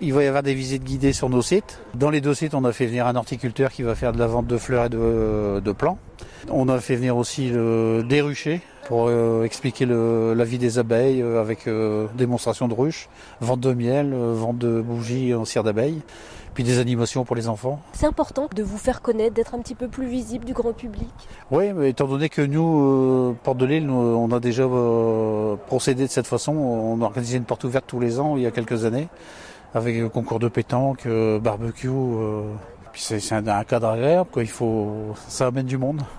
Il va y avoir des visites guidées sur nos sites. Dans les 2 sites, on a fait venir un horticulteur qui va faire de la vente de fleurs et de plants. On a fait venir aussi des ruchers pour expliquer la vie des abeilles avec démonstration de ruches, vente de miel, vente de bougies en cire d'abeille, puis des animations pour les enfants. C'est important de vous faire connaître, d'être un petit peu plus visible du grand public. Oui, mais étant donné que nous, Porte de l'Île, on a déjà procédé de cette façon. On a organisé une porte ouverte tous les ans il y a quelques années, avec concours de pétanque, barbecue. Puis c'est un cadre agréable, quoi. Ça amène du monde.